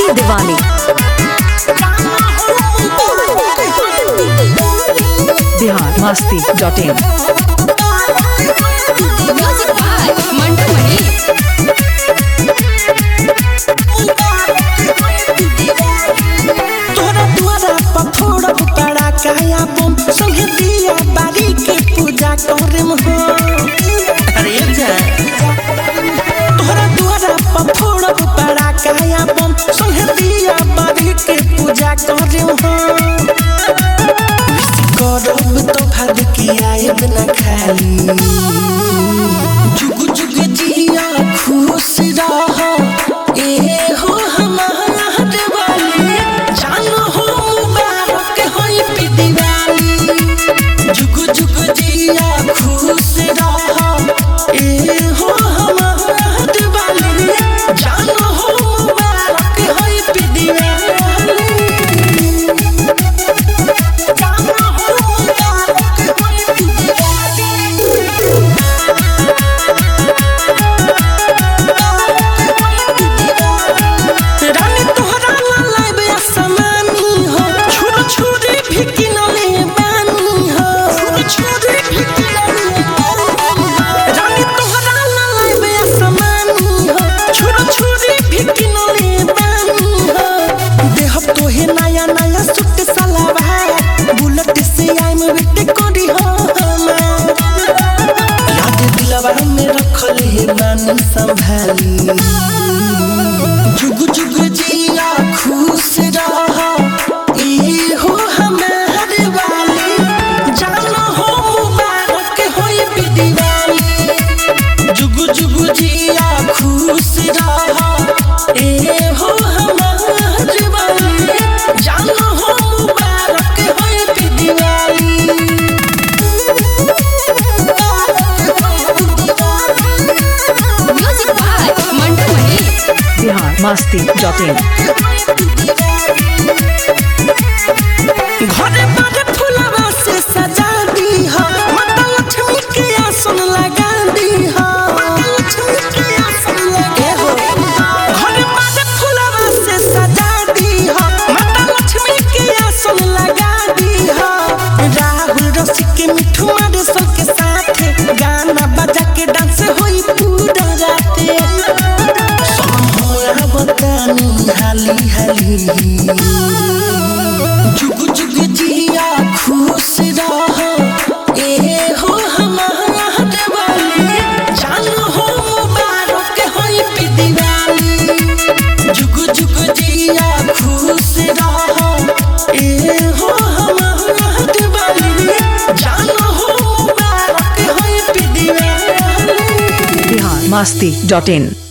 Diwali. biharmasti.in। Music by Mantu Mani. तोरा द्वारा पथोड़ा पड़ा काया बम संगे दिया बारी के पूजा करम हो। अरे जा तोरा द्वारा पथोड़ा पड़ा काया बम संगे दिया बारी के पूजा करम हो। करब तो भाग के आयब न खाली जुग जुग जिया खुश रह ए हो हमार दिवाली जानो हो मुबारक होई पे दिवाली जुग जुग जिया खुश रह ए हो हमार दिवाली जानो हो मुबारक होई पे दिवाली जानो हो मुबारक होई पे रानी तोहरा लाइब आसमानी हो छुर छुरी भी किनले बानी हो छुरी भी किनले रानी तोहरा लाइब आसमानी हो छुर छुरी भी किनले बानी हो देहब तोहे नया नया सूट सलवार बुलेट से आइम वेट करी हो हमार याद दिलवा में रखले बानी संभाली जुग जुग जिया खुश रह ए हो हमार वाली जानो हो मुबारक होई पे दिवाली जुग जुग जिया खुश रह ए हो हमार वाली जानो हो मुबारक होई पे Diwali music by Mantu Mani. biharmasti.in। घरे बारे फुलवा से सजा दी हो माता लक्ष्मी के आसन लगा दी हो लक्ष्मी के आसन लगे हो घरे बारे फुलवा से सजा दी हो माता लक्ष्मी के आसन लगा दी हो राहुल रसिक के मिठू मारे सबके साथ गाना बजा के डांस होई पूरा राते सोहरा बतानी हाली हाली जुग जुग जिया खुश रह ए हो हमार दिवाली जानो हो मुबारक होई पे दिवाली जुग जुग जिया खुश रह ए हो हमार दिवाली जानो हो मुबारक होई पे दिवाली biharmasti.in।